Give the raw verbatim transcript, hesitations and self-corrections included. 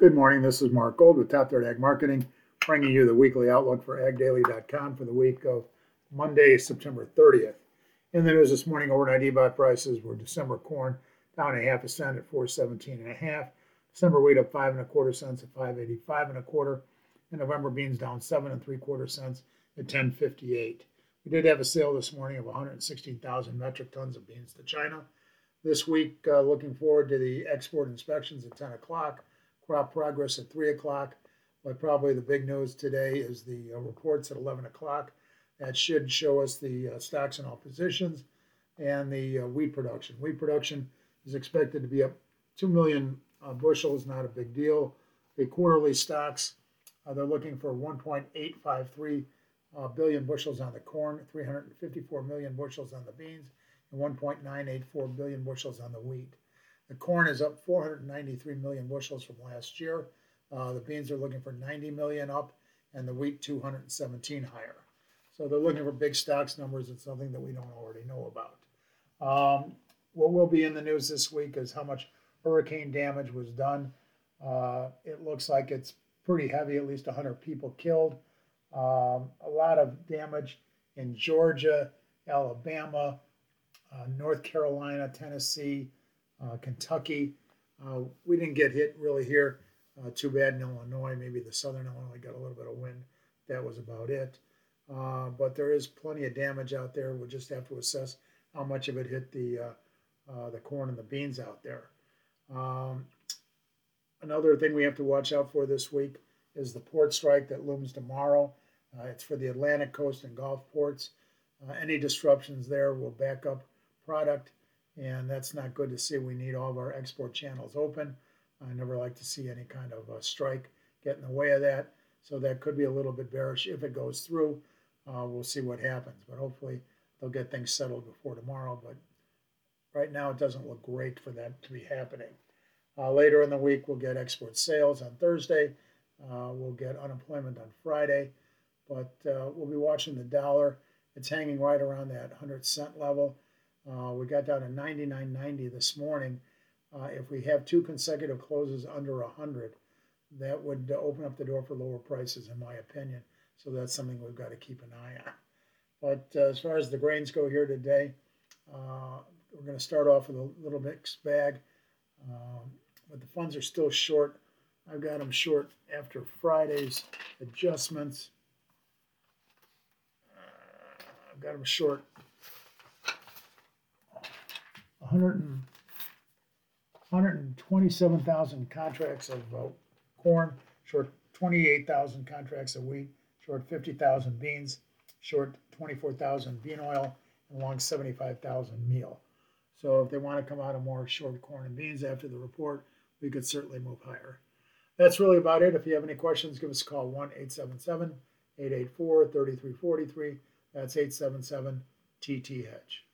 Good morning. This is Mark Gold with Top Third Ag Marketing, bringing you the weekly outlook for ag daily dot com for the week of Monday, September thirtieth. In the news this morning, overnight E B O T prices were December corn down a half a cent at four seventeen and a half. December wheat up five and a quarter cents at five eighty-five and a quarter. And November beans down seven and three quarter cents at ten fifty-eight. We did have a sale this morning of one hundred sixteen thousand metric tons of beans to China. This week, uh, looking forward to the export inspections at ten o'clock. Crop progress at three o'clock, but probably the big news today is the uh, reports at eleven o'clock. That should show us the uh, stocks in all positions and the uh, wheat production. Wheat production is expected to be up two million uh, bushels, not a big deal. The quarterly stocks, uh, they're looking for one point eight five three uh, billion bushels on the corn, three hundred fifty-four million bushels on the beans, and one point nine eight four billion bushels on the wheat. The corn is up four hundred ninety-three million bushels from last year. Uh, the beans are looking for ninety million up, and the wheat two hundred seventeen higher. So they're looking for big stocks numbers. It's something that we don't already know about. Um, what will be in the news this week is how much hurricane damage was done. Uh, it looks like it's pretty heavy, at least one hundred people killed. Um, a lot of damage in Georgia, Alabama, uh, North Carolina, Tennessee, Uh, Kentucky. Uh, we didn't get hit really here. Uh, too bad in Illinois. Maybe the southern Illinois got a little bit of wind. That was about it. Uh, but there is plenty of damage out there. We'll just have to assess how much of it hit the uh, uh, the corn and the beans out there. Um, another thing we have to watch out for this week is the port strike that looms tomorrow. Uh, it's for the Atlantic coast and Gulf ports. Uh, any disruptions there will back up product, and that's not good to see. We need all of our export channels open. I never like to see any kind of a strike get in the way of that. So that could be a little bit bearish if it goes through. Uh, we'll see what happens. But hopefully they'll get things settled before tomorrow. But right now it doesn't look great for that to be happening. Uh, later in the week, we'll get export sales on Thursday. Uh, we'll get unemployment on Friday. But uh, we'll be watching the dollar. It's hanging right around that one hundred cent level. Uh, we got down to ninety-nine ninety this morning. Uh, if we have two consecutive closes under one hundred, that would uh, open up the door for lower prices, in my opinion. So that's something we've got to keep an eye on. But uh, as far as the grains go here today, uh, we're going to start off with a little mixed bag. Um, but the funds are still short. I've got them short after Friday's adjustments. Uh, I've got them short one hundred, one hundred twenty-seven thousand contracts of uh, corn, short twenty-eight thousand contracts of wheat, short fifty thousand beans, short twenty-four thousand bean oil, and long seventy-five thousand meal. So if they want to come out of more short corn and beans after the report, we could certainly move higher. That's really about it. If you have any questions, give us a call, one eight seven seven, eight eight four, three three four three. That's eight seven seven T T Hedge.